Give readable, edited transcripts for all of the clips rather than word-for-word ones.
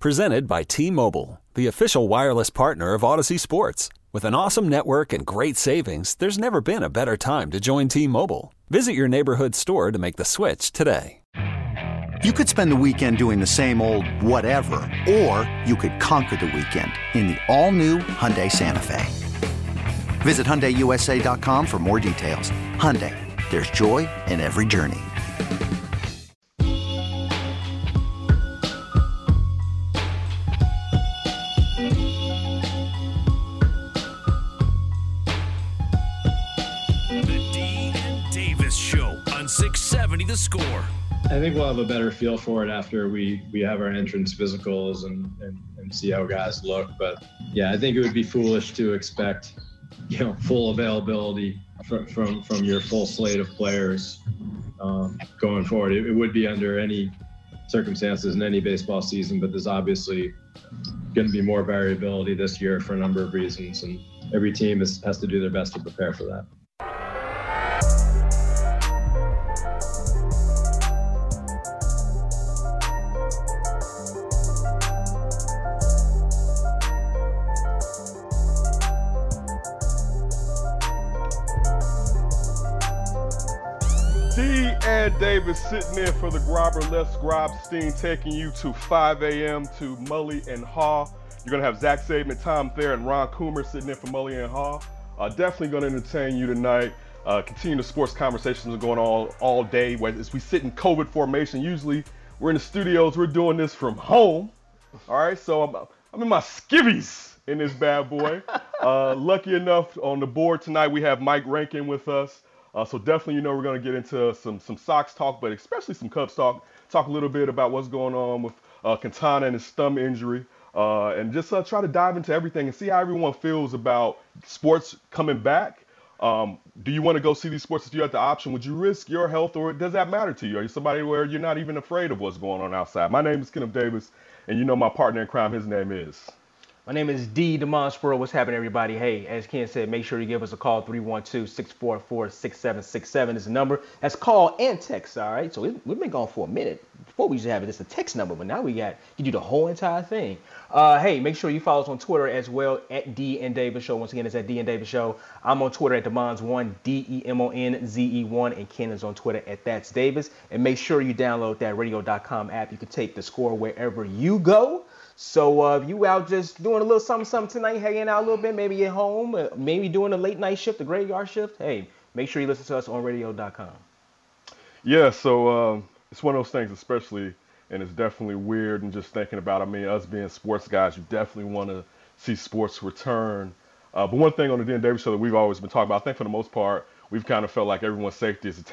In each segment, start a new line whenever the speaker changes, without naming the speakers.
Presented by T-Mobile, the official wireless partner of Odyssey Sports. With an awesome network and great savings, there's never been a better time to join T-Mobile. Visit your neighborhood store to make the switch today.
You could spend the weekend doing the same old whatever, or you could conquer the weekend in the all-new Hyundai Santa Fe. Visit HyundaiUSA.com for more details. Hyundai, there's joy in every journey.
The Score.
I think we'll have a better feel for it after we have our entrance physicals and see how guys look. But yeah, I think it would be foolish to expect, full availability from your full slate of players going forward. It would be under any circumstances in any baseball season, but there's obviously going to be more variability this year for a number of reasons, and every team has to do their best to prepare for that.
D. Davis sitting in for the Grobber Les Grobstein, taking you to 5 a.m. to Mully and Haw. You're going to have Zach Saban, Tom Thayer, and Ron Coomer sitting in for Mully and Haw. Definitely going to entertain you tonight. Continue the sports conversations are going on all day. As we sit in COVID formation, usually we're in the studios. We're doing this from home. All right, so I'm in my skivvies in this bad boy. Lucky enough, on the board tonight, we have Mike Rankin with us. So definitely, we're going to get into some Sox talk, but especially some Cubs talk. Talk a little bit about what's going on with Quintana and his thumb injury, and just try to dive into everything and see how everyone feels about sports coming back. Do you want to go see these sports if you had the option? Would you risk your health, or does that matter to you? Are you somebody where you're not even afraid of what's going on outside? My name is Kenneth Davis, and my partner in crime, his name is...
My name is D. DeMonspro. What's happening, everybody? Hey, as Ken said, make sure you give us a call. 312-644-6767 is the number. That's call and text, all right? So we've been gone for a minute. Before we used to have it, it's a text number, but now you do the whole entire thing. Hey, make sure you follow us on Twitter as well, at D and Davis Show. Once again, it's at D and Davis Show. I'm on Twitter at DeMons1, DEMONZE1, and Ken is on Twitter at That's Davis. And make sure you download that radio.com app. You can take the score wherever you go. So if you out just doing a little something tonight, hanging out a little bit, maybe at home, maybe doing a late night shift, a graveyard shift, hey, make sure you listen to us on radio.com.
Yeah, so it's one of those things, especially, and it's definitely weird, and just thinking about, us being sports guys, you definitely want to see sports return. But one thing on the Dan Davis Show that we've always been talking about, I think for the most part, we've kind of felt like everyone's safety is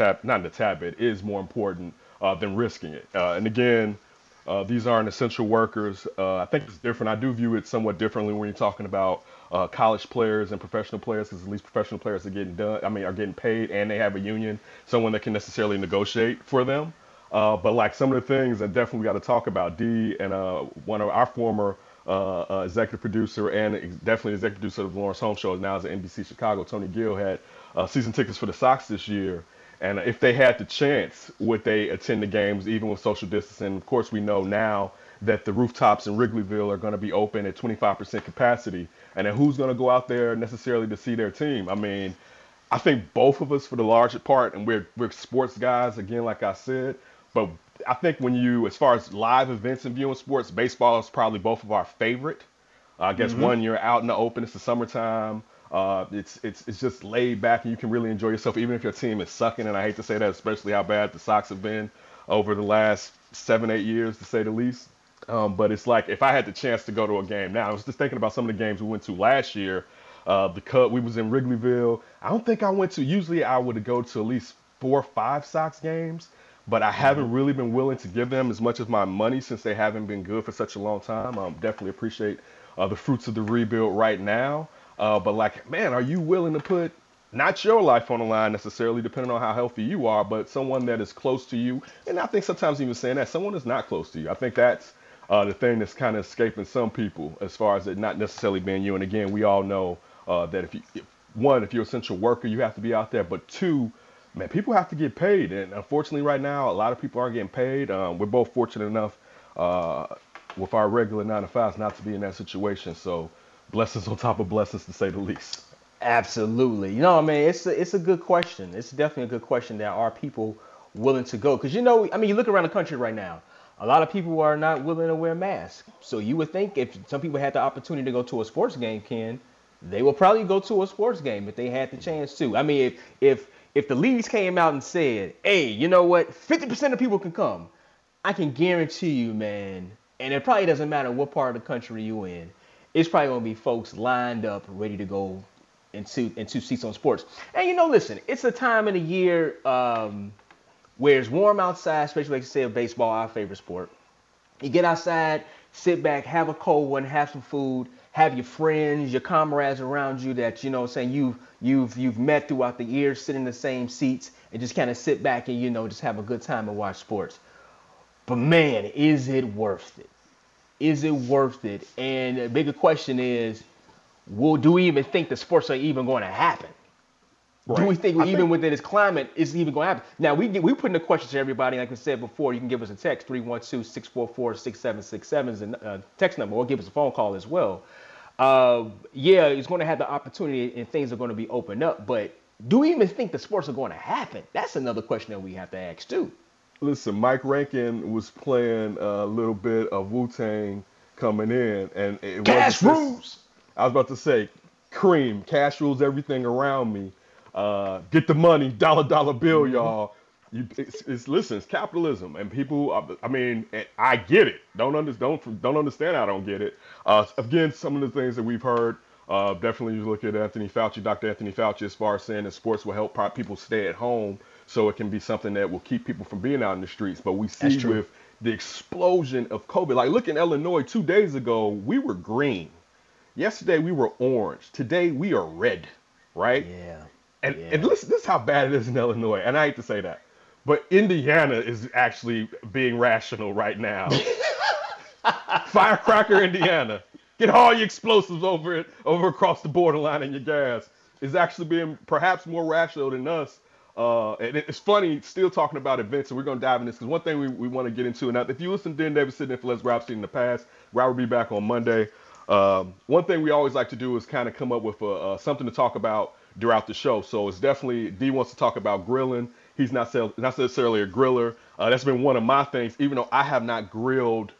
is more important than risking it. And again, these aren't essential workers. I think it's different. I do view it somewhat differently when you're talking about college players and professional players, because at least professional players are getting paid, and they have a union, someone that can necessarily negotiate for them. But like some of the things that definitely we got to talk about, D and one of our former executive producer and definitely executive producer of the Lawrence Holmes Show, now is at NBC Chicago, Tony Gill, had season tickets for the Sox this year. And if they had the chance, would they attend the games even with social distancing? Of course, we know now that the rooftops in Wrigleyville are going to be open at 25% capacity. And then who's going to go out there necessarily to see their team? I think both of us, for the larger part, and we're sports guys, again, like I said. But I think as far as live events and viewing sports, baseball is probably both of our favorite. I guess one, you're out in the open, it's the summertime. It's just laid back, and you can really enjoy yourself, even if your team is sucking. And I hate to say that, especially how bad the Sox have been over the last 7-8 years, to say the least. But it's like, if I had the chance to go to a game now, I was just thinking about some of the games we went to last year. We was in Wrigleyville. I don't think I went to, usually I would go to at least 4 or 5 Sox games, but I haven't really been willing to give them as much of my money since they haven't been good for such a long time. Definitely appreciate the fruits of the rebuild right now. But are you willing to put not your life on the line necessarily, depending on how healthy you are, but someone that is close to you? And I think sometimes even saying that, someone is not close to you. I think that's the thing that's kind of escaping some people as far as it not necessarily being you. And again, we all know that if you're an essential worker, you have to be out there. But 2, man, people have to get paid. And unfortunately right now, a lot of people aren't getting paid. We're both fortunate enough with our regular 9 to 5s not to be in that situation. So blessings on top of blessings, to say the least.
Absolutely. You know, I mean, it's a good question. It's definitely a good question. That are people willing to go? Because, you know, I mean, you look around the country right now, a lot of people are not willing to wear masks. So you would think if some people had the opportunity to go to a sports game, Ken, they will probably go to a sports game if they had the chance to. I mean, if the leagues came out and said, hey, you know what, 50% of people can come, I can guarantee you, man, and it probably doesn't matter what part of the country you in, it's probably going to be folks lined up ready to go into seats on sports. And, you know, listen, it's a time of the year where it's warm outside, especially like you said, baseball, our favorite sport. You get outside, sit back, have a cold one, have some food, have your friends, your comrades around you that, you know what I'm saying, you've met throughout the years, sit in the same seats and just kind of sit back and, you know, just have a good time and watch sports. But man, is it worth it? Is it worth it? And the bigger question is, do we even think the sports are even going to happen? Right. Do we think even within this climate it's even going to happen? Now, we put in the questions to everybody. Like I said before, you can give us a text, 312-644-6767 is the text number, or give us a phone call as well. Yeah, it's going to have the opportunity and things are going to be opened up. But do we even think the sports are going to happen? That's another question that we have to ask, too.
Listen, Mike Rankin was playing a little bit of Wu-Tang coming in. And it
Cash rules!
I was about to say, cream, cash rules everything around me. Get the money, dollar bill, y'all. Listen, it's capitalism, and people. I mean, I get it. Don't understand. I don't get it. Again, some of the things that we've heard. Definitely, you look at Anthony Fauci, Dr. Anthony Fauci, as far as saying that sports will help people stay at home, so it can be something that will keep people from being out in the streets. But we see with the explosion of COVID, like look in Illinois 2 days ago, we were green. Yesterday we were orange. Today we are red. Right?
Yeah.
And listen, this is how bad it is in Illinois, and I hate to say that, but Indiana is actually being rational right now. Firecracker, Indiana, get all your explosives over across the borderline in your gas, is actually being perhaps more rational than us. And it's funny, still talking about events, and we're going to dive in this, because one thing we want to get into, and if you listen to Dan Davis sitting in for Les Rob in the past, Rob will be back on Monday. One thing we always like to do is kind of come up with something to talk about throughout the show. So it's definitely, D wants to talk about grilling. He's not necessarily a griller. That's been one of my things, even though I have not grilled,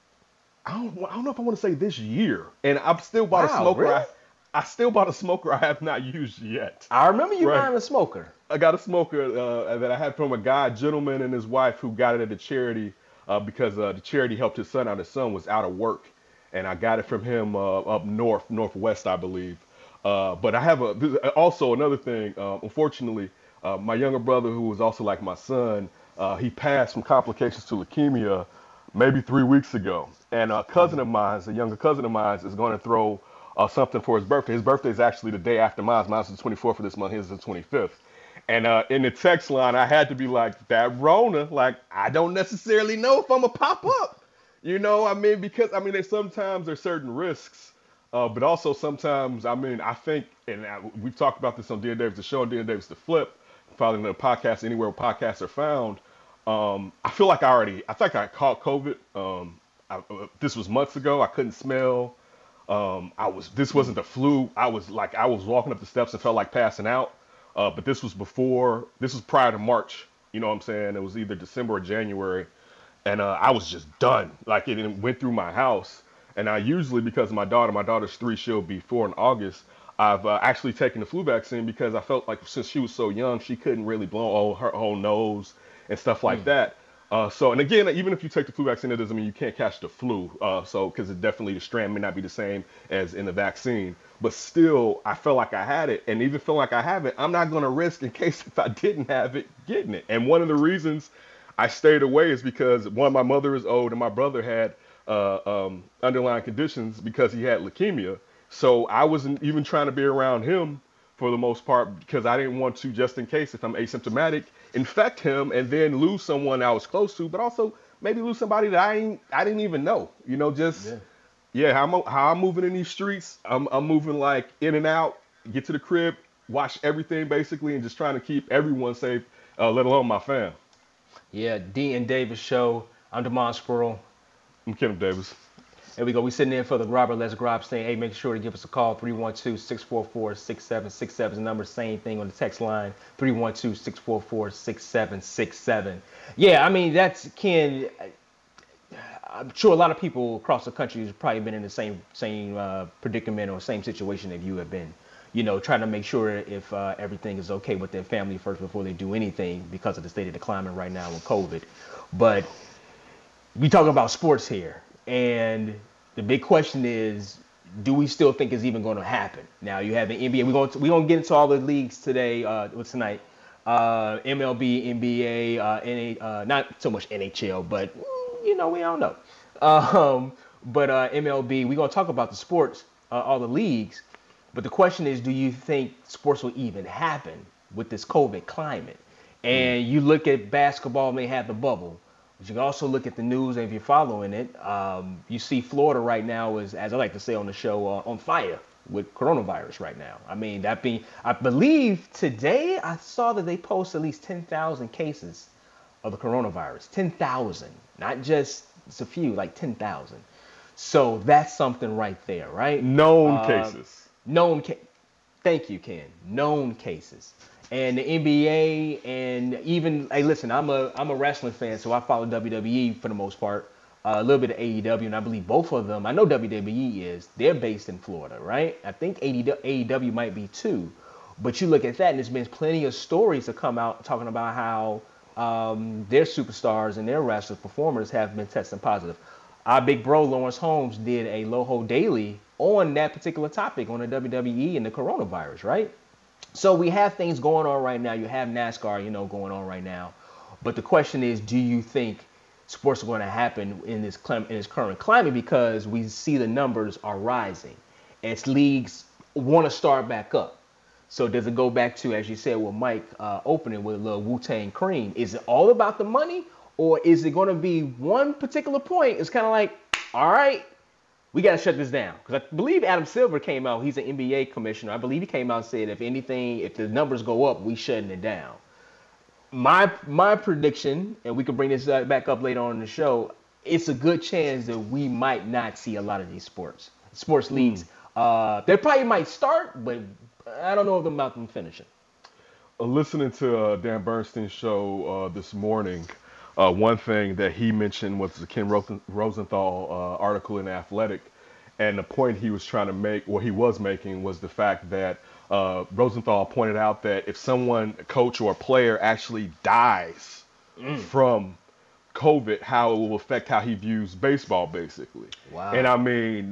I don't know if I want to say this year. And I've still bought a smoker. Really? I still bought a smoker I have not used yet.
I remember you buying a smoker.
I got a smoker that I had from a gentleman and his wife who got it at a charity because the charity helped his son out. His son was out of work. And I got it from him up northwest, I believe. But I have also another thing. Unfortunately, my younger brother, who was also like my son, he passed from complications to leukemia maybe 3 weeks ago. And a younger cousin of mine, is going to throw something for his birthday. His birthday is actually the day after mine. Mine's the 24th of this month. His is the 25th. And in the text line, I had to be like, that Rona, like, I don't necessarily know if I'm going to pop up. You know, I mean, because, I mean, sometimes there's certain risks. But also sometimes, I mean, I think, and we've talked about this on Dan Davis, the show, and Dan Davis, the Flip, following the podcast anywhere where podcasts are found. I feel like I think I caught COVID. This was months ago. I couldn't smell. This wasn't the flu. I was walking up the steps and felt like passing out. But this was prior to March. You know what I'm saying? It was either December or January. And I was just done. Like, it went through my house. And I usually, because of my daughter's 3, she'll be 4 in August, I've actually taken the flu vaccine because I felt like since she was so young, she couldn't really blow her whole nose and stuff like that. And again, even if you take the flu vaccine, it doesn't mean you can't catch the flu. Because the strand may not be the same as in the vaccine. But still, I felt like I had it. And even feeling like I have it, I'm not going to risk, in case if I didn't have it, getting it. And one of the reasons I stayed away is because, one, my mother is old and my brother had underlying conditions because he had leukemia. So I wasn't even trying to be around him for the most part because I didn't want to, just in case if I'm asymptomatic, infect him and then lose someone I was close to, but also maybe lose somebody that I didn't even know. You know, how I'm moving in these streets. I'm moving like in and out, get to the crib, watch everything basically, and just trying to keep everyone safe, let alone my fam.
Yeah, D and Davis Show. I'm Demond Squirrel.
I'm Kenneth Davis.
There we go. We're sitting in for the Robert Les Grob saying, hey, make sure to give us a call. 312-644-6767 is the number. Same thing on the text line. 312-644-6767. Yeah, I mean, that's Ken. I'm sure a lot of people across the country have probably been in the same predicament or same situation that you have been. You know, trying to make sure if everything is okay with their family first before they do anything because of the state of the climate right now with COVID. But we talk about sports here, and the big question is, do we still think it's even going to happen? Now you have the NBA. We're going to get into all the leagues today, tonight. MLB, NBA, not so much NHL, but we don't know. But MLB, we're going to talk about the sports, all the leagues. But the question is, do you think sports will even happen with this COVID climate? And you look at basketball, and they have the bubble. But you can also look at the news, and if you're following it, you see Florida right now is, as I like to say on the show, on fire with coronavirus right now. I mean, I believe today I saw that they posted at least 10,000 cases of the coronavirus. 10,000, not just it's a few, like 10,000. So that's something right there, right?
Known cases.
Thank you, Ken. Known cases. And the NBA, and even, hey, listen, I'm a wrestling fan, so I follow WWE for the most part, a little bit of AEW, and I believe both of them, I know WWE they're based in Florida, right? I think AEW might be too. But you look at that, and there's been plenty of stories that come out talking about how their superstars and their wrestler performers have been testing positive. Our big bro, Lawrence Holmes, did a Loho Daily on that particular topic on the WWE and the coronavirus, right? So we have things going on right now. You have NASCAR, going on right now. But the question is, do you think sports are going to happen in this current climate? Because we see the numbers are rising as leagues want to start back up. So does it go back to, as you said, with Mike opening with a little Wu-Tang Cream? Is it all about the money, or is it going to be one particular point? It's kind of like, all right, we got to shut this down. Because I believe Adam Silver came out. He's an NBA commissioner. I believe he came out and said, if the numbers go up, we shutting it down. My prediction, and we can bring this back up later on in the show, it's a good chance that we might not see a lot of these sports leagues. They probably might start, but I don't know if about them finishing.
Listening to Dan Bernstein's show this morning, one thing that he mentioned was the Ken Rosenthal article in The Athletic, and the point he was trying to make, or he was making, was the fact that Rosenthal pointed out that if someone, a coach or a player, actually dies from COVID, how it will affect how he views baseball, basically.
Wow.
And I mean,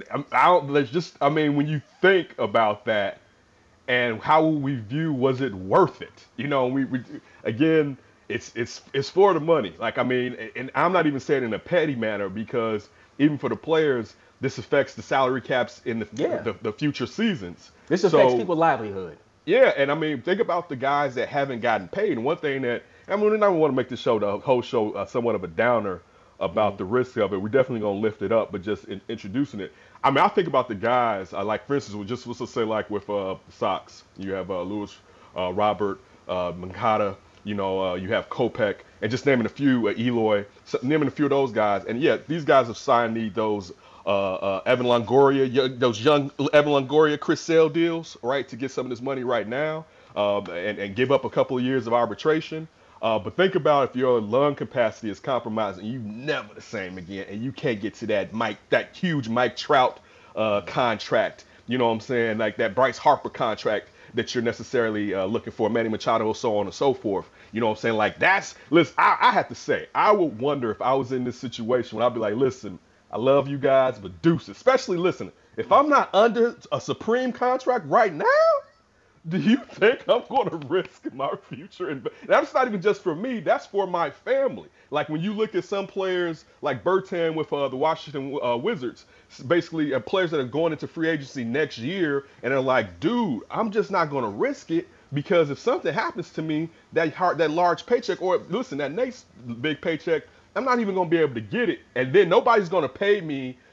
when you think about that and how we view, was it worth it? We again. It's for the money. Like, I mean, and I'm not even saying in a petty manner, because even for the players, this affects the salary caps in the future seasons.
This affects people's livelihood.
Yeah, and I mean, think about the guys that haven't gotten paid. And one thing that, I don't want to make the whole show somewhat of a downer about the risk of it. We're definitely going to lift it up, but just introducing it. I mean, I think about the guys, like, for instance, let's say like with the Sox, you have Lewis, Robert, Mancada, you have Kopech, and just naming a few, Eloy, naming a few of those guys. And yeah, these guys have signed those Evan Longoria, those young Evan Longoria, Chris Sale deals, right, to get some of this money right now, and give up a couple of years of arbitration. But think about if your lung capacity is compromised and you never the same again, and you can't get to that huge Mike Trout contract, you know what I'm saying, like that Bryce Harper contract that you're necessarily looking for, Manny Machado, so on and so forth. You know what I'm saying? Like, listen, I have to say, I would wonder if I was in this situation when I'd be like, listen, I love you guys, but deuces. Especially, listen, if I'm not under a supreme contract right now, do you think I'm going to risk my future? And that's not even just for me. That's for my family. Like, when you look at some players like Bertan with the Washington Wizards, basically players that are going into free agency next year, and they're like, dude, I'm just not going to risk it, because if something happens to me, that large paycheck, or listen, that next big paycheck, I'm not even going to be able to get it. And then nobody's going to pay me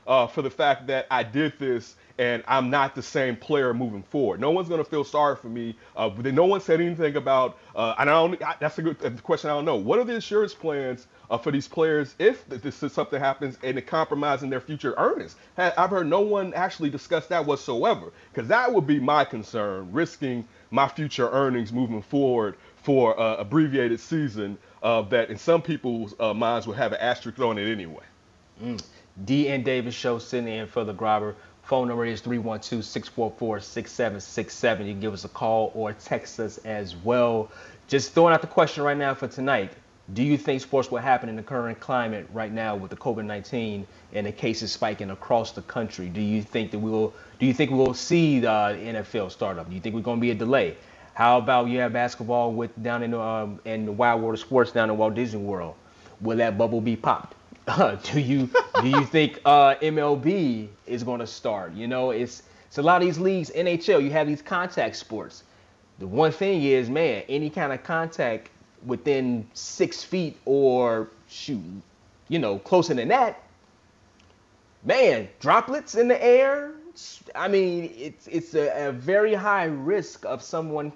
for the fact that I did this and I'm not the same player moving forward. No one's going to feel sorry for me. No one said anything about, that's a good question I don't know. What are the insurance plans for these players if something happens and it compromises their future earnings? I've heard no one actually discuss that whatsoever, because that would be my concern, risking my future earnings moving forward for an abbreviated season that in some people's minds would have an asterisk on it anyway.
D. and Davis Show, sitting in for the Grobber. Phone number is 312-644-6767. You can give us a call or text us as well. Just throwing out the question right now for tonight. Do you think sports will happen in the current climate right now with the COVID-19 and the cases spiking across the country? Do you think we'll see the NFL start up? Do you think we're going to be a delay? How about you have basketball down in the Wild World of Sports down in Walt Disney World? Will that bubble be popped? Do you think MLB is going to start? You know, it's a lot of these leagues, NHL, you have these contact sports. The one thing is, man, any kind of contact within 6 feet or closer than that, man, droplets in the air. I mean, it's a very high risk of someone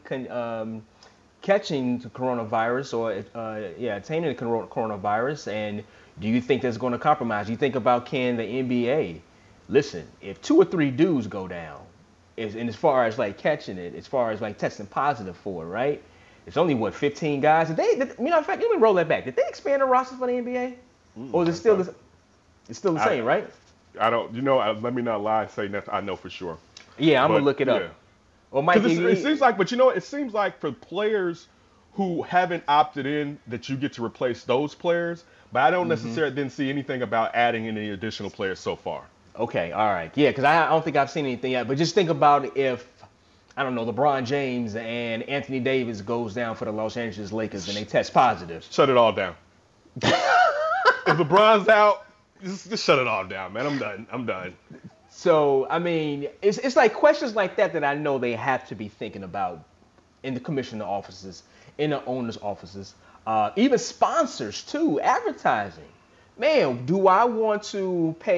catching the coronavirus or attaining the coronavirus. And do you think that's going to compromise? You think about, can the NBA, listen, if 2 or 3 dudes go down, and as far as like catching it, as far as like testing positive for it, right? It's only 15 guys. In fact, let me roll that back. Did they expand the roster for the NBA? Or is it still the same, right?
I don't, let me not lie and say that I know for sure.
Yeah, I'm going to look it up.
Yeah.
Or Mike,
it seems like, it seems like for players who haven't opted in that you get to replace those players, but I don't necessarily didn't see anything about adding any additional players so far.
Okay, all right. Yeah, because I don't think I've seen anything yet. But just think about if, I don't know, LeBron James and Anthony Davis goes down for the Los Angeles Lakers and they test positive.
Shut it all down. If LeBron's out, just shut it all down, man. I'm done.
So, I mean, it's like questions like that I know they have to be thinking about in the commissioner offices, in the owner's offices, even sponsors too, advertising. Man, do I want to pay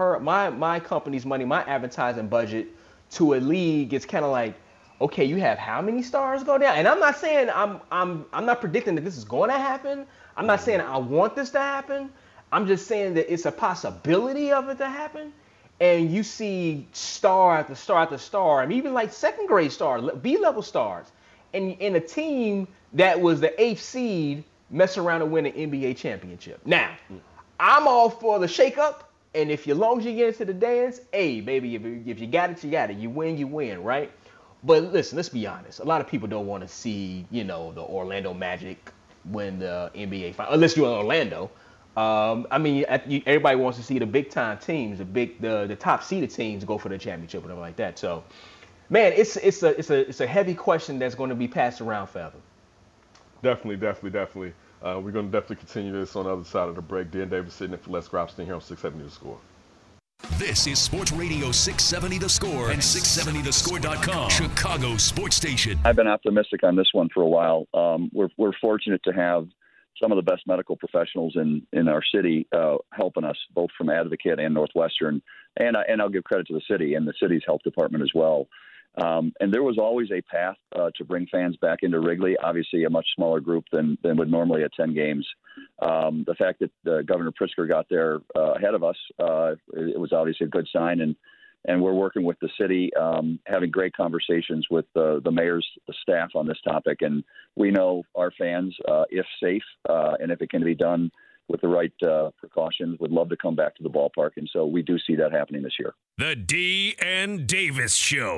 my company's money, my advertising budget to a league? It's kind of like, okay, you have how many stars go down? And I'm not saying I'm not predicting that this is going to happen. I'm not saying I want this to happen. I'm just saying that it's a possibility of it to happen. And you see star after star after star, and even like second grade stars, B-level stars, and in a team that was the 8th seed mess around and win an NBA championship. Now, I'm all for the shakeup, and if as long as you get into the dance, hey, baby, if you got it, you got it. You win, right? But listen, let's be honest. A lot of people don't want to see, the Orlando Magic win the NBA final, unless you're in Orlando. I mean, everybody wants to see the big time teams, the top seeded teams go for the championship, whatever like that. So, man, it's a heavy question that's going to be passed around forever.
Definitely. We're going to definitely continue this on the other side of the break. Dan Davis sitting in for Les Grobstein here on 670 The Score.
This is Sports Radio 670 The Score and 670thescore.com, Chicago sports station.
I've been optimistic on this one for a while. We're fortunate to have some of the best medical professionals in our city helping us, both from Advocate and Northwestern, and I'll give credit to the city and the city's health department as well. And there was always a path to bring fans back into Wrigley, obviously a much smaller group than would normally attend games. The fact that Governor Pritzker got there ahead of us, it was obviously a good sign. And we're working with the city, having great conversations with the mayor's staff on this topic. And we know our fans, if safe and if it can be done with the right precautions, would love to come back to the ballpark. And so we do see that happening this year.
The D. and Davis Show.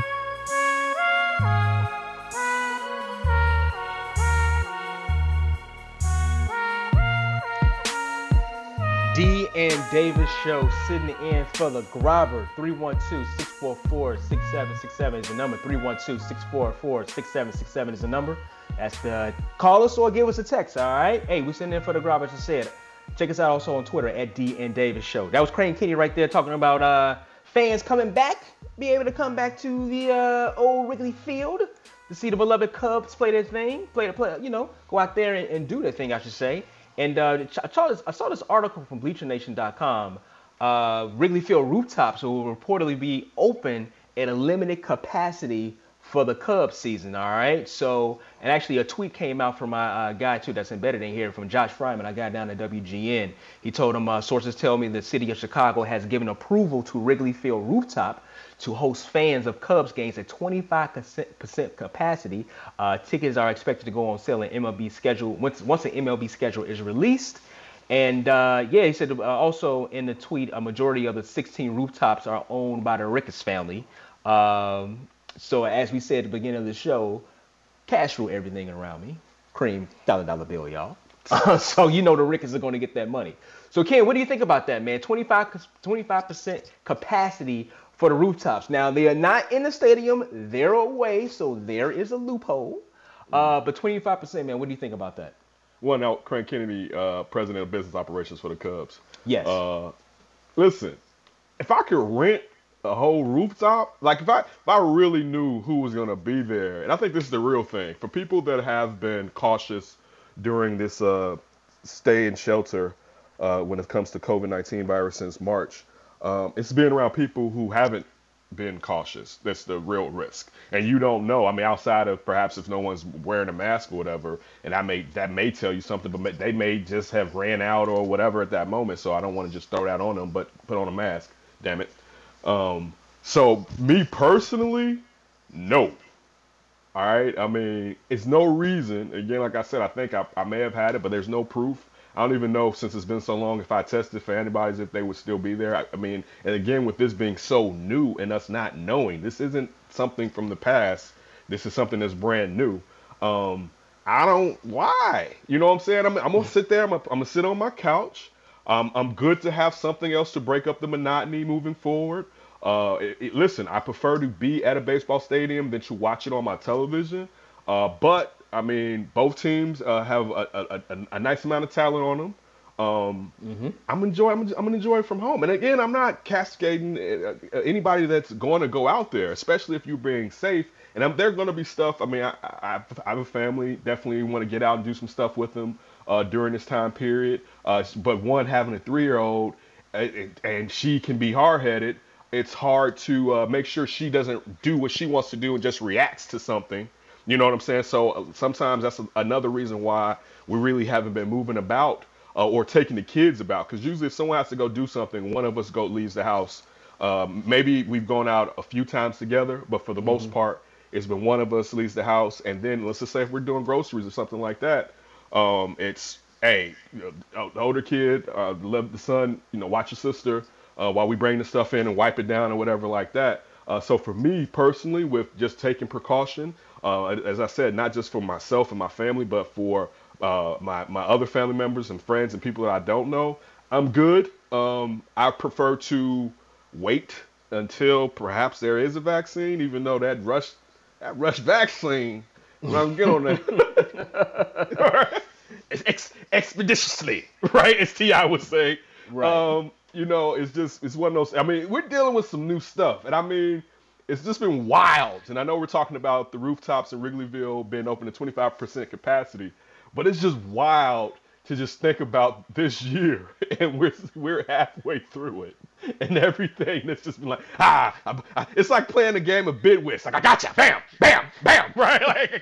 D. and Davis Show, sitting in for the Grobber. 312-644-6767 is the number. 312-644-6767 is the number. That's the call us or give us a text, all right? Hey, we sitting in for the Grobber, as I said. Check us out also on Twitter at D. and Davis Show. That was Crane Kitty right there talking about fans coming back, be able to come back to the old Wrigley Field to see the beloved Cubs play their thing, go out there and do their thing, I should say. And I saw this article from BleacherNation.com Wrigley Field rooftops will reportedly be open at a limited capacity for the Cubs season, all right? So, and actually a tweet came out from my guy, too, that's embedded in here, from Josh Fryman. I got down to WGN. He told him, sources tell me the city of Chicago has given approval to Wrigley Field rooftop to host fans of Cubs games at 25% capacity. Tickets are expected to go on sale in MLB schedule once the MLB schedule is released. And he said also in the tweet, a majority of the 16 rooftops are owned by the Ricketts family. So as we said at the beginning of the show, cash rule everything around me. Cream, dollar bill, y'all. So you know the Ricketts are going to get that money. So Ken, what do you think about that, man? 25% capacity for the rooftops. Now, they are not in the stadium. They're away, so there is a loophole. But 25%, man, what do you think about that?
Well, now, Craig Kennedy, president of business operations for the Cubs.
Yes.
Listen, if I could rent a whole rooftop, like if I really knew who was going to be there, and I think this is the real thing, for people that have been cautious during this stay in shelter when it comes to COVID-19 virus since March, it's being around people who haven't been cautious. That's the real risk. And you don't know. I mean, outside of perhaps if no one's wearing a mask or whatever, and that may tell you something, but they may just have ran out or whatever at that moment. So I don't want to just throw that on them, but put on a mask. Damn it. So me personally, no. All right. I mean, it's no reason. Again, like I said, I think I may have had it, but there's no proof. I don't even know, since it's been so long, if I tested for antibodies, if they would still be there. I mean, and again, with this being so new and us not knowing, this isn't something from the past. This is something that's brand new. Why? You know what I'm saying? I'm going to sit there. I'm going to sit on my couch. I'm good to have something else to break up the monotony moving forward. Listen, I prefer to be at a baseball stadium than to watch it on my television. But I mean, both teams have a nice amount of talent on them. I'm gonna enjoy it from home. And again, I'm not cascading anybody that's going to go out there, especially if you're being safe. And there's going to be stuff. I mean, I have a family. Definitely want to get out and do some stuff with them during this time period. But one, having a 3-year-old, and she can be hard-headed. It's hard to make sure she doesn't do what she wants to do and just reacts to something. You know what I'm saying? So sometimes that's another reason why we really haven't been moving about or taking the kids about. Because usually if someone has to go do something, one of us leaves the house. Maybe we've gone out a few times together, but for the most part, it's been one of us leaves the house. And then let's just say if we're doing groceries or something like that, it's, hey, the older kid, let the son, watch your sister while we bring the stuff in and wipe it down or whatever like that. So for me personally, with just taking precaution, as I said, not just for myself and my family, but for my other family members and friends and people that I don't know, I'm good. I prefer to wait until perhaps there is a vaccine, even though that rush vaccine, I'm get on that expeditiously, right? As T.I. would say, right? It's one of those. I mean, we're dealing with some new stuff, and I mean, it's just been wild. And I know we're talking about the rooftops in Wrigleyville being open to 25% capacity, but it's just wild to just think about this year, and we're halfway through it, and everything that's just been like, it's like playing a game of bidwits. Like, I gotcha, bam, bam, bam, right? Like,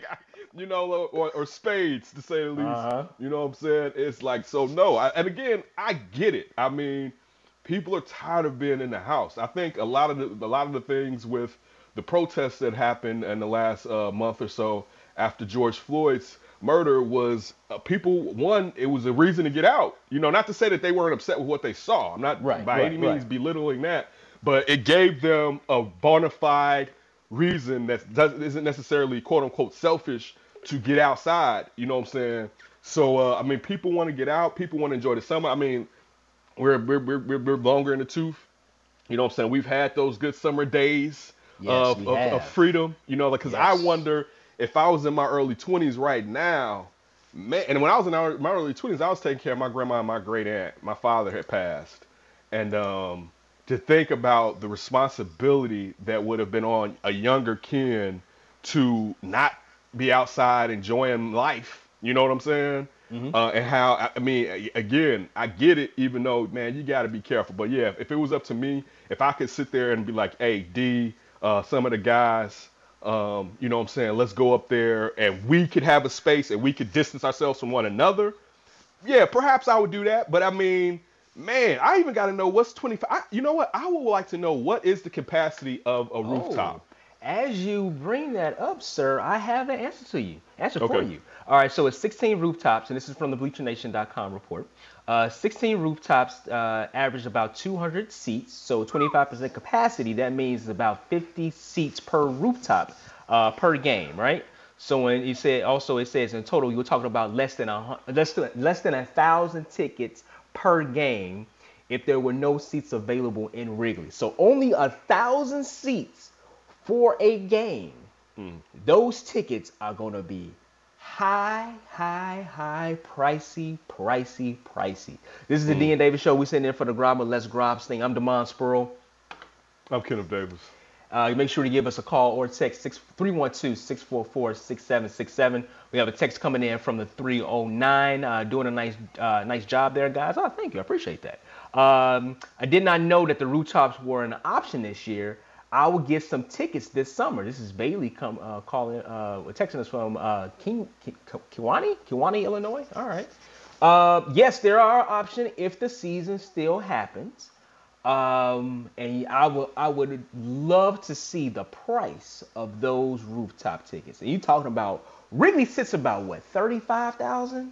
or spades, to say the least. You know what I'm saying? It's like, so no. And again, I get it. I mean, people are tired of being in the house. I think a lot of the things with the protests that happened in the last month or so after George Floyd's murder was it was a reason to get out. Not to say that they weren't upset with what they saw. I'm not by any means belittling that, but it gave them a bona fide reason that isn't necessarily quote unquote selfish to get outside. You know what I'm saying? So I mean, people want to get out. People want to enjoy the summer. I mean, we're longer in the tooth. You know what I'm saying? We've had those good summer days of freedom. Because I wonder if I was in my early 20s right now, man. And when I was in my early 20s, I was taking care of my grandma and my great aunt. My father had passed, and to think about the responsibility that would have been on a younger kin to not be outside enjoying life. You know what I'm saying? And how, I mean, again, I get it, even though, man, you got to be careful. But yeah, if it was up to me, if I could sit there and be like, hey, D, some of the guys, you know what I'm saying, let's go up there and we could have a space and we could distance ourselves from one another. Yeah, perhaps I would do that. But I mean, man, I even got to know what's 25. You know what? I would like to know what is the capacity of a rooftop.
As you bring that up, sir, I have an answer for you. For you. All right, so it's 16 rooftops, and this is from the BleacherNation.com report. 16 rooftops average about 200 seats, so 25% capacity. That means about 50 seats per rooftop per game, right? So when you say also, it says in total, you were talking about less than 1,000 tickets per game if there were no seats available in Wrigley. So only 1,000 seats for a game. Those tickets are going to be high, pricey. This is the D and Davis Show. We're sitting there for the Grob and Let's Grobs thing. I'm Damon Spurl.
I'm Kenneth Davis.
Make sure to give us a call or text 312-644-6767. We have a text coming in from the 309. Doing a nice job there, guys. Oh, thank you. I appreciate that. I did not know that the rooftops were an option this year. I will get some tickets this summer. This is Bailey texting us from Kewanee, Illinois. All right. Yes, there are options if the season still happens. And I would love to see the price of those rooftop tickets. And you talking about Wrigley sits about what, 35,000?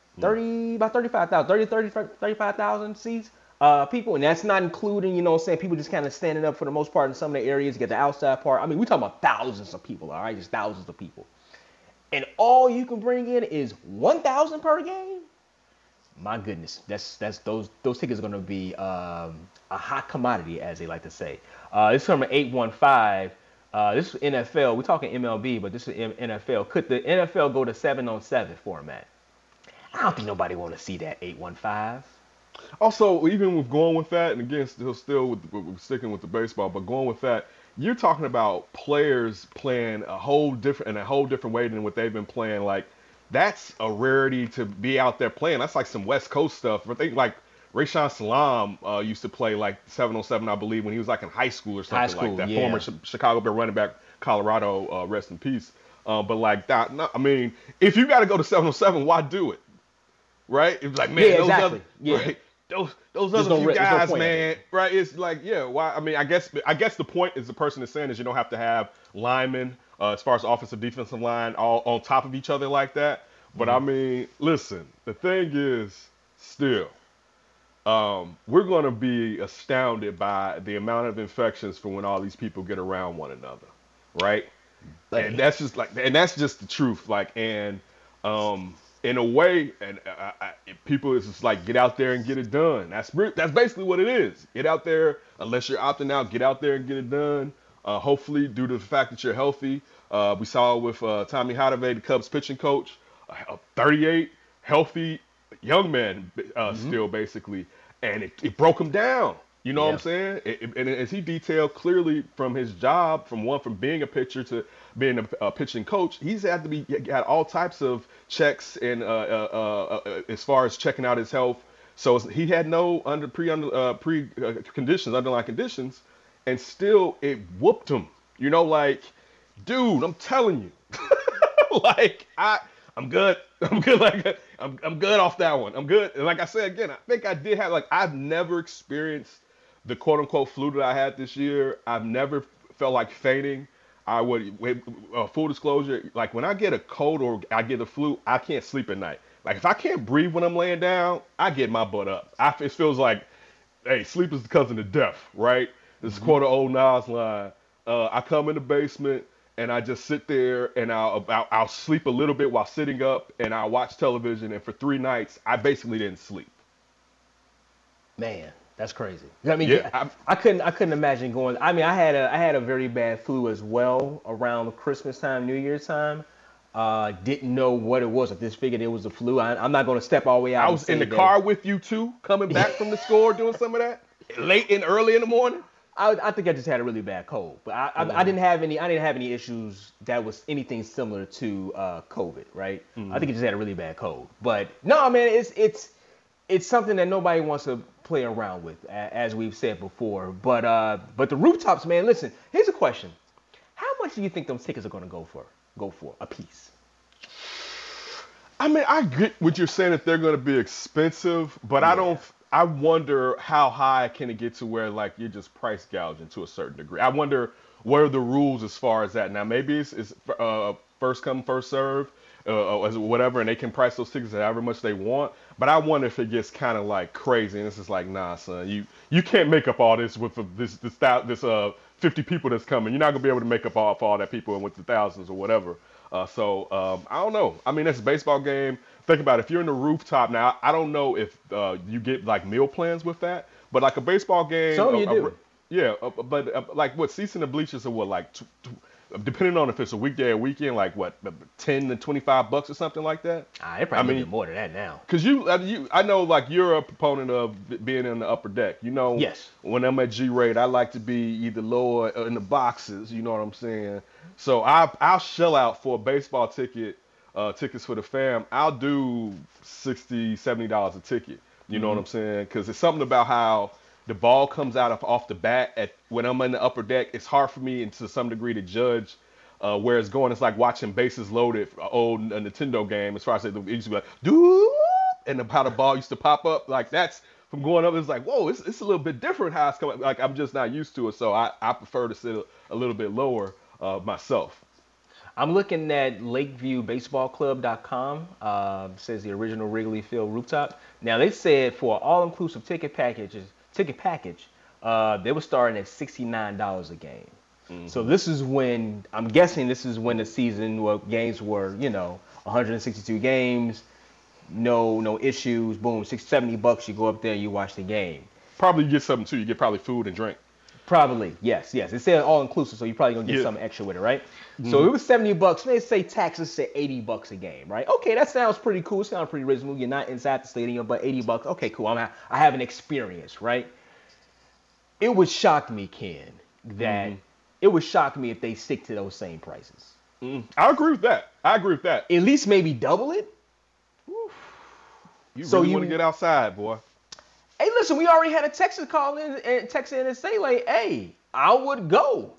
35,000 seats. People, and that's not including, you know what I'm saying, people just kind of standing up for the most part in some of the areas, get the outside part. I mean, we're talking about thousands of people, all right? Just thousands of people. And all you can bring in is 1,000 per game? My goodness, those tickets are going to be a hot commodity, as they like to say. This is from 815. This is NFL. We're talking MLB, but this is NFL. Could the NFL go to 7-on-7 format? I don't think nobody want to see that, 815.
Also, even with going with that, and again, still sticking with the baseball, but going with that, you're talking about players playing a whole different way than what they've been playing. Like, that's a rarity to be out there playing. That's like some West Coast stuff. I think like Rayshawn Salam used to play like 7-on-7, I believe, when he was like in high school or something like that.
Yeah.
Former Chicago Bear running back, Colorado, rest in peace. But like that, I mean, if you got to go to 7-on-7, why do it? Right? It's like, man, those other few guys, man, right? It's like, yeah, why? I mean, I guess the point is the person is saying is you don't have to have linemen as far as offensive, defensive line all on top of each other like that. But I mean, listen, the thing is still, we're going to be astounded by the amount of infections for when all these people get around one another, right? And that's just the truth. Like, and in a way, and people is just like, get out there and get it done. That's basically what it is. Get out there, unless you're opting out, get out there and get it done. Hopefully, due to the fact that you're healthy. We saw with Tommy Hadaway, the Cubs pitching coach, a 38, healthy young man still basically, and it broke him down. You know what I'm saying? And as he detailed clearly from his job, from being a pitcher to being a pitching coach, he's had to got all types of checks and as far as checking out his health. So he had no underlying conditions, and still it whooped him. You know, like, dude, I'm telling you, like I'm good. I'm good. Like I'm good off that one. I'm good. And like I said again, I think I did have I've never experienced the quote unquote flu that I had this year. I've never felt like fainting. I would, full disclosure, like when I get a cold or I get the flu, I can't sleep at night. Like if I can't breathe when I'm laying down, I get my butt up. It feels like, hey, sleep is the cousin of death, right? This is quote an old Nas line. I come in the basement and I just sit there and I'll sleep a little bit while sitting up and I'll watch television. And for 3 nights, I basically didn't sleep.
Man. That's crazy. I mean, I couldn't imagine going. I mean, I had a very bad flu as well around Christmas time, New Year's time. Didn't know what it was. I just figured it was the flu. I'm not going to step all the way out.
I was in the car with you too, coming back from the store, doing some of that late and early in the morning.
I think I just had a really bad cold, but I didn't have any issues that was anything similar to COVID, right? I think I just had a really bad cold. But no, man, it's something that nobody wants to play around with, as we've said before. But the rooftops, man. Listen, here's a question: how much do you think those tickets are going to go for a piece?
I mean, I get what you're saying that they're going to be expensive, but I wonder how high can it get to where like you're just price gouging to a certain degree. I wonder what are the rules as far as that. Now maybe it's first come first serve, whatever, and they can price those tickets at however much they want. But I wonder if it gets kind of like crazy and it's just like, nah, son, you can't make up all this with this 50 people that's coming. You're not gonna be able to make up for all that people with the thousands or whatever. So I don't know. I mean, it's a baseball game. Think about it. If you're in the rooftop now, I don't know if you get like meal plans with that, but like a baseball game.
Some you do.
Yeah, but like what seats in the bleachers are what like depending on if it's a weekday or weekend, like what $10 to $25 or something like that.
It probably a bit more than that now.
Cause I know like you're a proponent of being in the upper deck. You know,
yes.
When I'm at G-Rate, I like to be either lower or in the boxes. You know what I'm saying? So I'll shell out for a baseball ticket. Tickets for the fam, I'll do $60, $70 a ticket. You know what I'm saying? Because it's something about how the ball comes out off the bat. When I'm in the upper deck, it's hard for me to some degree to judge where it's going. It's like watching bases loaded, old Nintendo game. As far as it used to be like, doo, and how the ball used to pop up. Like that's from going up. It's like, whoa, it's a little bit different how it's coming. Like I'm just not used to it. So I prefer to sit a little bit lower myself.
I'm looking at LakevieWBaseballClub.com. Says the original Wrigley Field rooftop. Now they said for an all-inclusive ticket package, they were starting at $69 a game. Mm-hmm. So this is when I'm guessing the season games were 162 games, no issues. Boom, $70. You go up there, you watch the game.
Probably get something too. You get probably food and drink.
Probably, yes. It said all inclusive, so you're probably gonna get something extra with it, right? Mm-hmm. So it was $70. Let's say taxes say $80 a game, right? Okay, that sounds pretty cool. It sounds pretty reasonable. You're not inside the stadium, but $80. Okay, cool. I have an experience, right? It would shock me, Ken, that it would shock me if they stick to those same prices.
I agree with that. At
least maybe double it.
Oof. You really want to get outside, boy.
Hey, listen, we already had a Texas call in and say like, hey, I would go.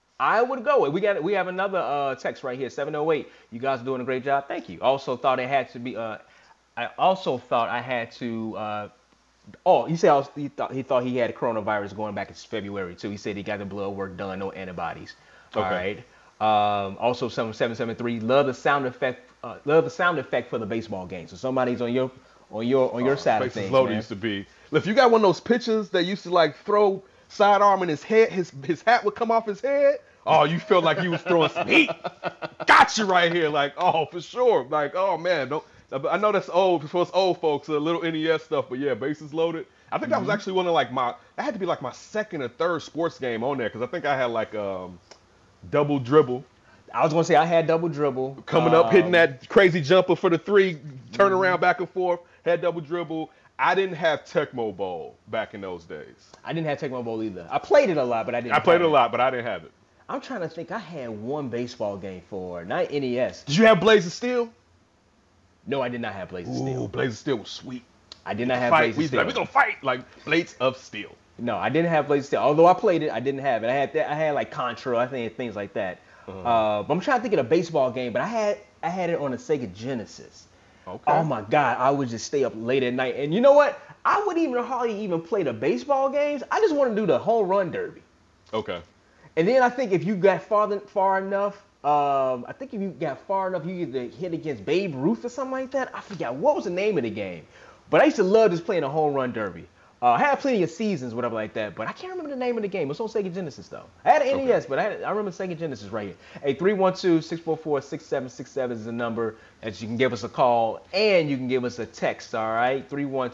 We have another text right here, 708. You guys are doing a great job. Thank you. Also thought it had to be. I also thought I had to. He said he thought he had coronavirus going back in February too. He said he got the blood work done, no antibodies. Okay. All right. Also 773. Love the sound effect. Love the sound effect for the baseball game. So somebody's on your side of things.
Loaded used to be. If you got one of those pitchers that used to like throw sidearm in his head, his hat would come off his head. Oh, you felt like you was throwing some heat. Got you right here, like for sure. Like man, don't. I know that's old for us old folks, a little NES stuff, but yeah, bases loaded. I think that was actually one of that had to be like my second or third sports game on there because I think I had like double dribble.
I was gonna say I had double dribble
coming up, hitting that crazy jumper for the three, turn around back and forth. Had double dribble. I didn't have Tecmo Bowl back in those days.
I didn't have Tecmo Bowl either. I played it a lot, but I didn't.
I played it a lot, but I didn't have it.
I'm trying to think. I had one baseball game for not NES.
Did you have Blades of Steel?
No, I did not have Blades of Steel.
Ooh, Blades of Steel was sweet.
I did not have Blades of Steel.
We're gonna fight like Blades of Steel.
No, I didn't have Blades of Steel. Although I played it, I didn't have it. I had like Contra, I think things like that. But I'm trying to think of a baseball game. But I had it on a Sega Genesis.
Okay.
Oh my God, I would just stay up late at night. And you know what? I wouldn't hardly even play the baseball games. I just want to do the home run derby.
Okay.
And then I think if you got far enough, you either hit against Babe Ruth or something like that. I forgot what was the name of the game. But I used to love just playing the home run derby. I had plenty of seasons, whatever like that, but I can't remember the name of the game. It's on Sega Genesis, though. I had an NES, but I remember Sega Genesis right here. Hey, 312-644-6767 is the number that you can give us a call, and you can give us a text, all right?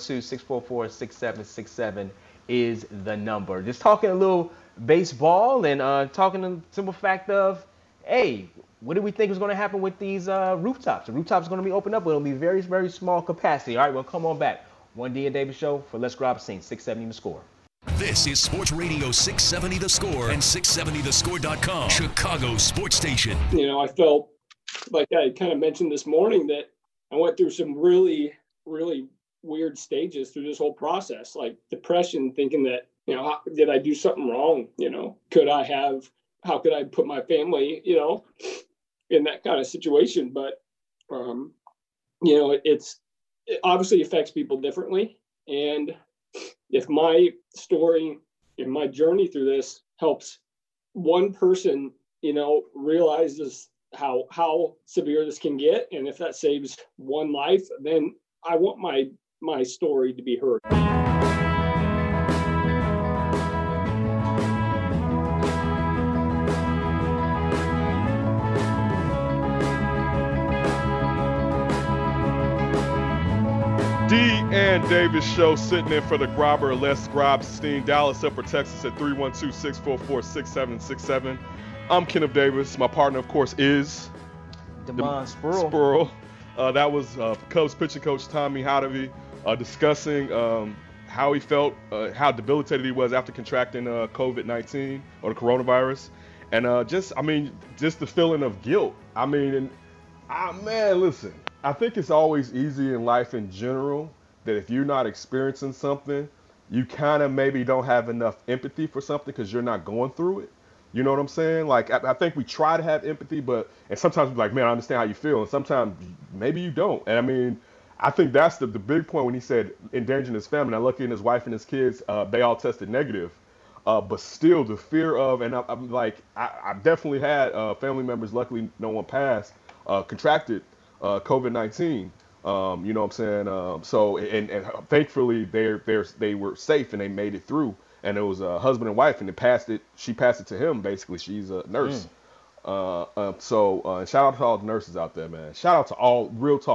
312-644-6767 is the number. Just talking a little baseball and talking the simple fact of, hey, what do we think is going to happen with these rooftops? The rooftops are going to be opened up, but it'll be very, very small capacity. All right, well, come on back. One D and Davis Show for Les Robinson, 670 The Score.
This is Sports Radio 670 The Score and 670thescore.com, Chicago sports station.
You know, I felt like I kind of mentioned this morning that I went through some really, really weird stages through this whole process, like depression, thinking that, you know, did I do something wrong? You know, how could I put my family, you know, in that kind of situation? But, you know, it obviously affects people differently. And if my story and my journey through this helps one person, you know, realizes how severe this can get, and if that saves one life, then I want my story to be heard.
And Davis Show, sitting in for the Grobber, Les Grobstein. Dallas Upper Texas at 312-644-6767. I'm Kenneth Davis. My partner, of course, is
Damon Spurl.
That was Cubs pitching coach Tommy Hotovy discussing how he felt, how debilitated he was after contracting COVID-19 or the coronavirus, and just the feeling of guilt. Man, listen, I think it's always easy in life in general that if you're not experiencing something, you kind of maybe don't have enough empathy for something because you're not going through it. You know what I'm saying? Like, I think we try to have empathy, and sometimes we're like, man, I understand how you feel. And sometimes maybe you don't. And I mean, I think that's the big point when he said endangering his family. Now, lucky his wife and his kids, they all tested negative. But still the fear of, and I'm like, I've definitely had family members, luckily no one passed, contracted COVID-19. You know what I'm saying? So thankfully they were safe and they made it through. And it was a husband and wife, and she passed it to him, basically. She's a nurse. And shout out to all the nurses out there, man. Shout out to all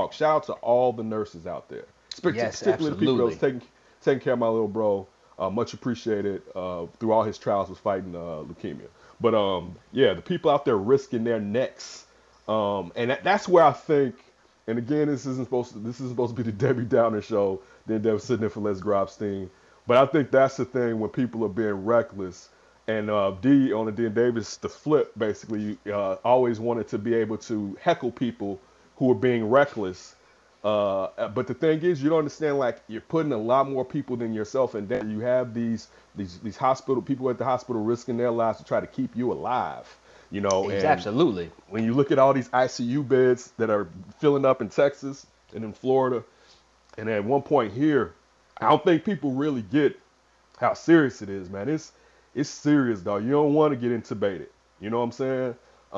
the nurses out there. Particularly the people that was taking care of my little bro. Much appreciated through all his trials was fighting leukemia. But the people out there risking their necks. And that's where I think, and again, this isn't supposed to be the Debbie Downer show. Then Debbie sitting there for Les Grobstein. But I think that's the thing when people are being reckless. And D on the D and Davis, the flip, basically, always wanted to be able to heckle people who are being reckless. But the thing is, you don't understand, like, you're putting a lot more people than yourself in danger. You have these hospital people at the hospital risking their lives to try to keep you alive. You know, and
absolutely.
When you look at all these ICU beds that are filling up in Texas and in Florida, and at one point here, I don't think people really get how serious it is, man. It's serious, dog. You don't want to get intubated. You know what I'm saying?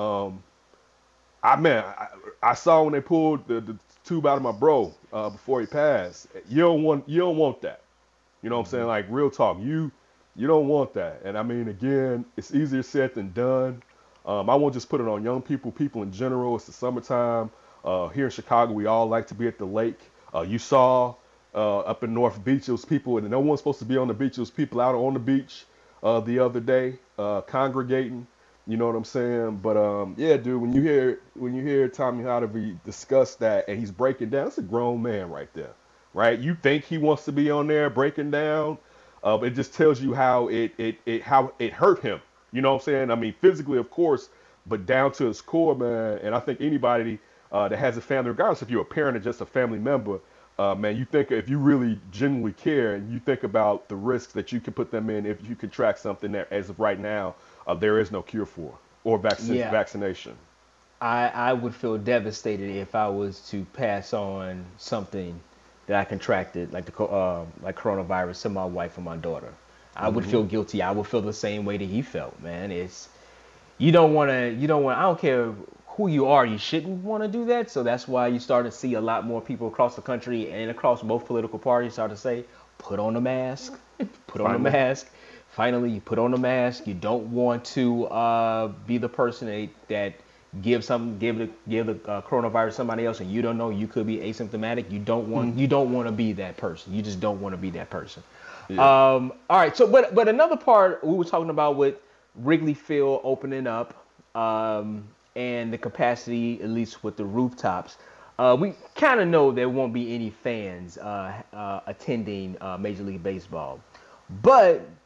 I saw when they pulled the tube out of my bro before he passed. You don't want that. You know what I'm saying? Like, real talk. You don't want that. And I mean, again, it's easier said than done. I won't just put it on young people in general. It's the summertime. Here in Chicago, we all like to be at the lake. You saw up in North Beach, it was people, and no one's supposed to be on the beach. It was people out on the beach the other day congregating. You know what I'm saying? But yeah, dude, when you hear Tommy Hotovy discuss that, and he's breaking down, it's a grown man right there, right? You think he wants to be on there breaking down, but it just tells you how it hurt him. You know what I'm saying? I mean, physically, of course, but down to his core, man. And I think anybody that has a family, regardless if you're a parent or just a family member, man, you think if you really genuinely care and you think about the risks that you can put them in if you contract something that, as of right now, there is no cure for or vaccination.
I would feel devastated if I was to pass on something that I contracted, like like coronavirus, to my wife or my daughter. I would feel guilty. I would feel the same way that he felt, man. You don't want to, I don't care who you are, you shouldn't want to do that. So that's why you start to see a lot more people across the country and across both political parties start to say, put on a mask, put on a mask. Finally, you put on a mask. You don't want to be the person that give the coronavirus to somebody else and you don't know, you could be asymptomatic. You don't want to be that person. You just don't want to be that person. Yeah. All right. So, but another part we were talking about with Wrigley Field opening up, and the capacity, at least with the rooftops, we kind of know there won't be any fans attending Major League Baseball. But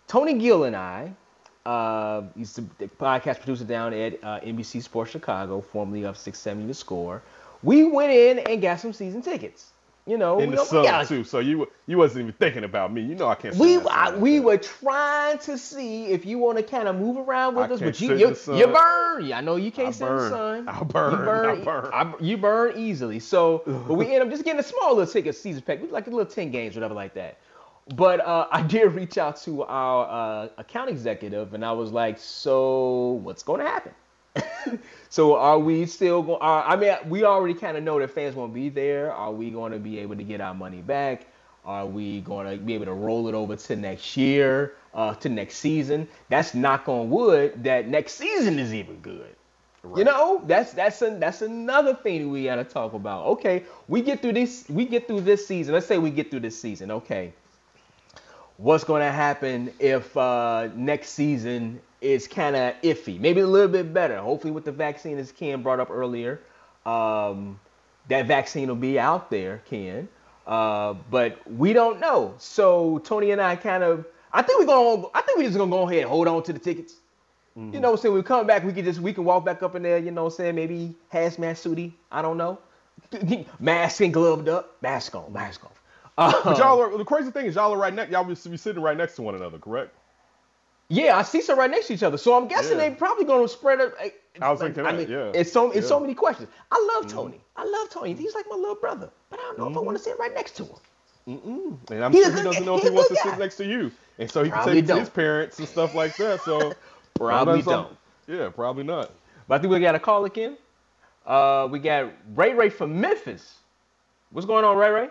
Tony Gill and I, he's the podcast producer down at NBC Sports Chicago, formerly of 670 The Score. We went in and got some season tickets. You know,
in the summer too. So you wasn't even thinking about me. You know I can't.
We were trying to see if you want to kind of move around with us, but you burn. Yeah, I know you can't sit in the sun.
I'll burn.
You burn easily. So, but we end up just getting a small little ticket season pack. We like a little 10 games, whatever like that. But I did reach out to our account executive, and I was like, so what's going to happen? So are we still going? I mean, we already kind of know that fans won't be there. Are we going to be able to get our money back? Are we going to be able to roll it over to next year, to next season? That's knock on wood that next season is even good. Right. You know, that's another thing we got to talk about. Okay, we get through this season. Let's say we get through this season. Okay, what's going to happen if next season is kind of iffy, maybe a little bit better. Hopefully with the vaccine, as Ken brought up earlier, that vaccine will be out there, Ken. But we don't know. So Tony and I I think we're just gonna go ahead and hold on to the tickets. Mm-hmm. You know, so when we come back, we can walk back up in there, you know what I'm saying, maybe hazmat suity, I don't know. Mask and gloved up, mask on.
But the crazy thing is y'all will be sitting right next to one another, correct?
Yeah, I see some right next to each other. So I'm guessing they're probably going to spread it.
I was thinking that, yeah.
It's so many questions. I love Tony. He's like my little brother. But I don't know if I want to sit right next to him.
And I'm sure he doesn't know if he wants to sit next to you. And so he can take it to his parents and stuff like that. So
probably don't.
Yeah, probably not.
But I think we got a call again. We got Ray from Memphis. What's going on, Ray?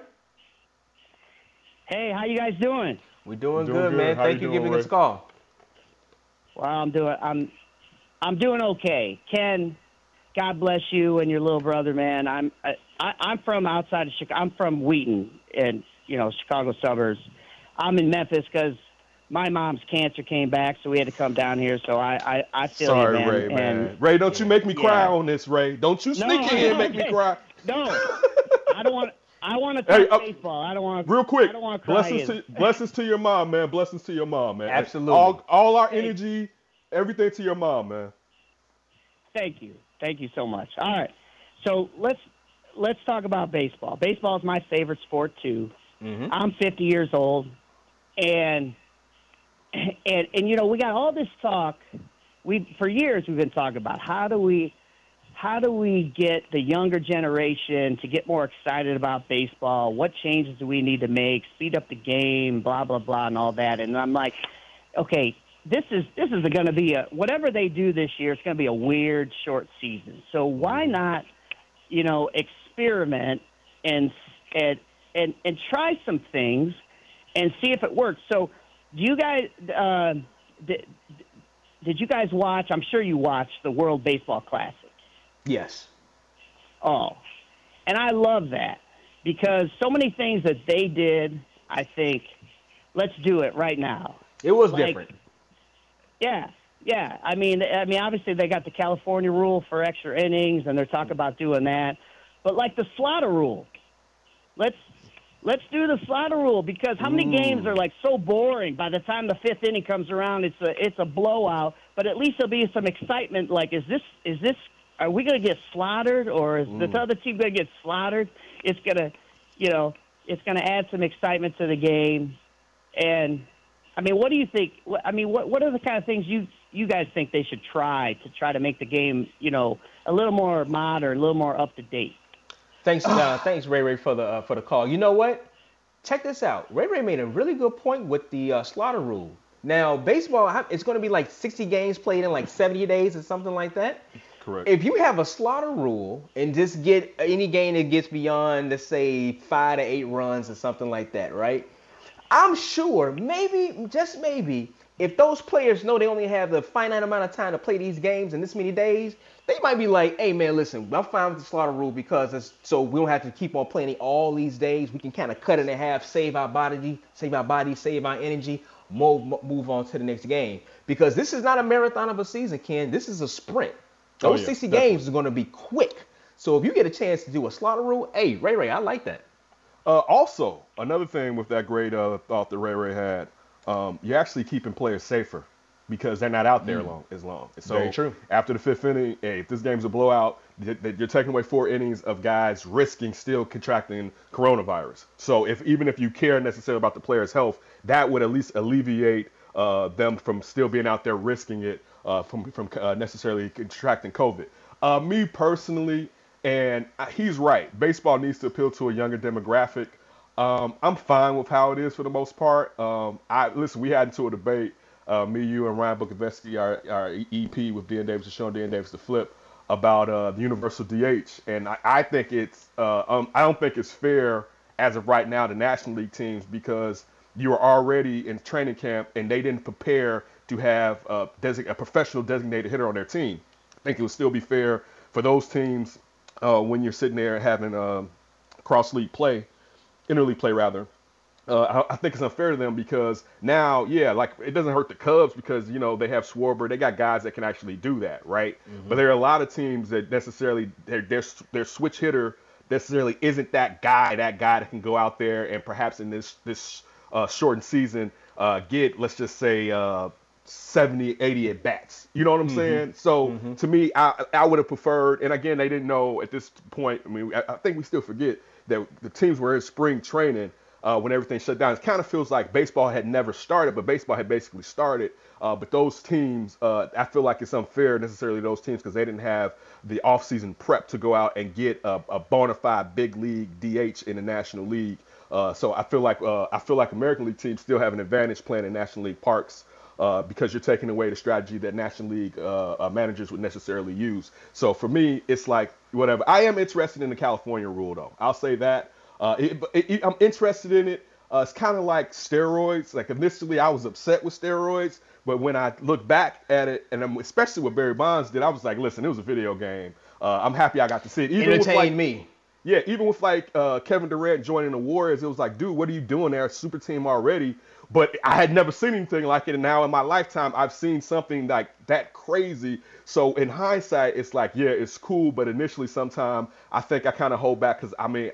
Hey, how you guys doing?
We're doing good, man. Thank you for giving us a call.
Well, I'm doing okay. Ken, God bless you and your little brother, man. I'm from outside of Chicago. I'm from Wheaton in, Chicago suburbs. I'm in Memphis because my mom's cancer came back, so we had to come down here. So I feel
sorry,
you, man.
Ray, man. Ray, don't you make me cry on this, Ray. Don't you sneak in and make me cry.
No, I don't want. I want to talk baseball. I don't want to.
Real quick,
I don't want to cry.
Blessings to your mom, man. Blessings to your mom, man.
Absolutely.
All our energy, everything to your mom, man.
Thank you so much. All right, so let's talk about baseball. Baseball is my favorite sport too. Mm-hmm. I'm 50 years old, and we got all this talk. For years we've been talking about how do we get the younger generation to get more excited about baseball? What changes do we need to make? Speed up the game, blah, blah, blah, and all that. And I'm like, okay, this is going to be whatever they do this year, it's going to be a weird short season. So why not, experiment and try some things and see if it works. So do you guys did you guys watch? I'm sure you watched the World Baseball Classic.
Yes.
Oh, and I love that because so many things that they did, I think, let's do it right now.
It was different.
Yeah. I mean, obviously they got the California rule for extra innings, and they're talking about doing that. But like the slaughter rule, let's do the slaughter rule because how many games are like so boring? By the time the fifth inning comes around, it's a blowout. But at least there'll be some excitement. Like, is this? Are we going to get slaughtered, or is this other team going to get slaughtered? It's going to add some excitement to the game. And I mean, what do you think? I mean, what are the kind of things you guys think they should try to make the game, a little more modern, a little more up to date?
Thanks, Ray, for the call. You know what? Check this out. Ray made a really good point with the slaughter rule. Now, baseball, it's going to be like 60 games played in like 70 days or something like that.
Correct.
If you have a slaughter rule and just get any game that gets beyond, let's say, 5 to 8 runs or something like that, right? I'm sure, maybe, just maybe, if those players know they only have the finite amount of time to play these games in this many days, they might be like, hey, man, listen, I'm fine with the slaughter rule because so we don't have to keep on playing it all these days. We can kind of cut it in half, save our body, save our energy, move on to the next game. Because this is not a marathon of a season, Ken. This is a sprint. Those 60 games are going to be quick. So if you get a chance to do a slaughter rule, hey, Ray, I like that.
Also, another thing with that great thought that Ray had you're actually keeping players safer because they're not out there as long. So
Very true.
After the 5th inning, hey, if this game's a blowout, you're taking away 4 innings of guys risking still contracting coronavirus. So even if you care necessarily about the player's health, that would at least alleviate them from still being out there risking it from necessarily contracting COVID. Me personally, and he's right, baseball needs to appeal to a younger demographic. I'm fine with how it is for the most part. Listen, we had into a debate, me, you, and Ryan Bukovetsky, our EP with Dan Davis and Sean Dan Davis to Flip, about the universal DH, and I think it's I don't think it's fair as of right now to National League teams because you are already in training camp and they didn't prepare to have a professional designated hitter on their team. I think it would still be fair for those teams when you're sitting there having cross-league play, interleague play rather. I think it's unfair to them because now, like it doesn't hurt the Cubs because, they have Schwarber. They got guys that can actually do that, right? Mm-hmm. But there are a lot of teams that necessarily their switch hitter necessarily isn't that guy that can go out there and perhaps in this shortened season get, let's just say, 70, 80 at bats. You know what I'm saying? So to me, I would have preferred, and again, they didn't know at this point. I mean, I think we still forget that the teams were in spring training when everything shut down. It kind of feels like baseball had never started, but baseball had basically started. But those teams, I feel like it's unfair necessarily those teams because they didn't have the offseason prep to go out and get a bona fide big league DH in the National League. So I feel like American League teams still have an advantage playing in National League parks because you're taking away the strategy that National League managers would necessarily use. So for me, it's like whatever. I am interested in the California rule, though. I'll say that. I'm interested in it. It's kind of like steroids. Like initially, I was upset with steroids, but when I look back at it, and especially what Barry Bonds did, I was like, listen, it was a video game. I'm happy I got to see it.
Entertain me.
Yeah, even with Kevin Durant joining the Warriors, it was like, dude, what are you doing there? Super team already. But I had never seen anything like it, and now in my lifetime, I've seen something like that crazy. So in hindsight, it's like, yeah, it's cool, but initially, sometime I think I kind of hold back because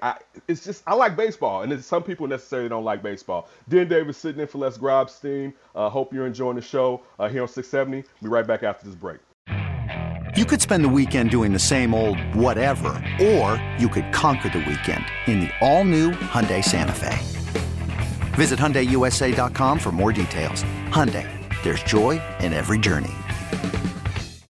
I like baseball, and some people necessarily don't like baseball. Dan Davis sitting in for Les Grobstein. Hope you're enjoying the show here on 670. Be right back after this break.
You could spend the weekend doing the same old whatever, or you could conquer the weekend in the all-new Hyundai Santa Fe. Visit HyundaiUSA.com for more details. Hyundai, there's joy in every journey.